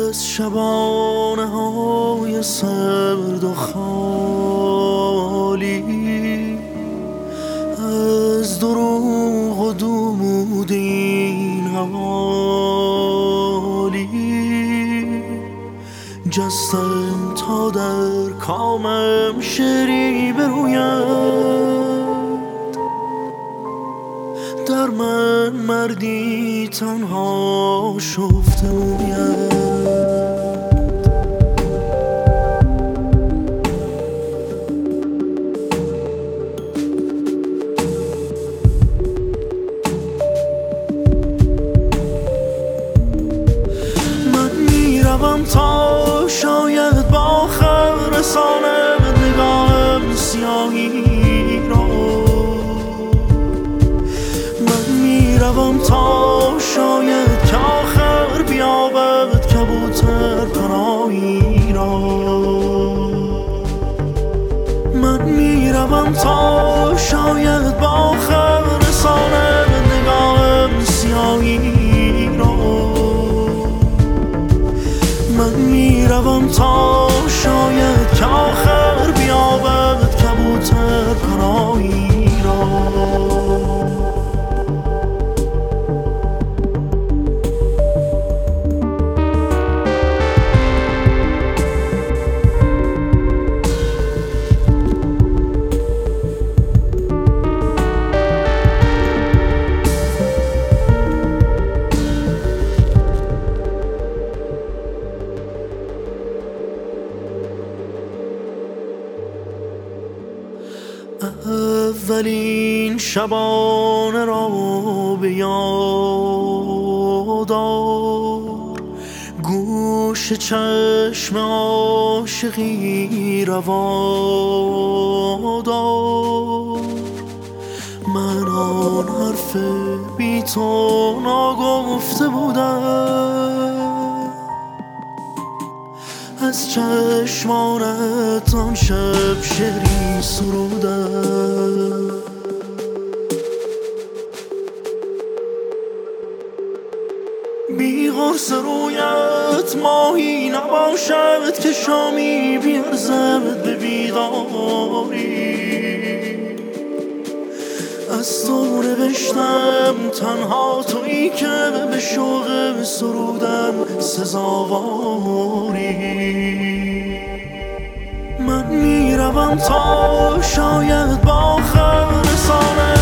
از شبانه های سرد و خالی، از دروغ و دود این حوالی، جستم تا در کامم شعری بروید، در من مردی تنها شفته موید. تا شاید با آخر رسانم نگاهم سیاهی را، من میروم تا شاید که آخر بیابد کبوتر پناهی را، من میروم تا شاید با آخر رسانم نگاهم سیاهی را، من میروم تا شاید که آخر بیابد کبوتر پناهی را. اولین شبانه را به یاد آر، گوش چشم عاشقی روا دار، من آن حرف بی تو ناگفته بودم، از چشمانت آن شب شعری سرودم، بی غرص رویت ماهی نباشد که شامی بیرزد به بیداری، از تو نوشتم تنها تویی که به شوق سرودم سزاواری، من میروم تا شاید با آخر رسانم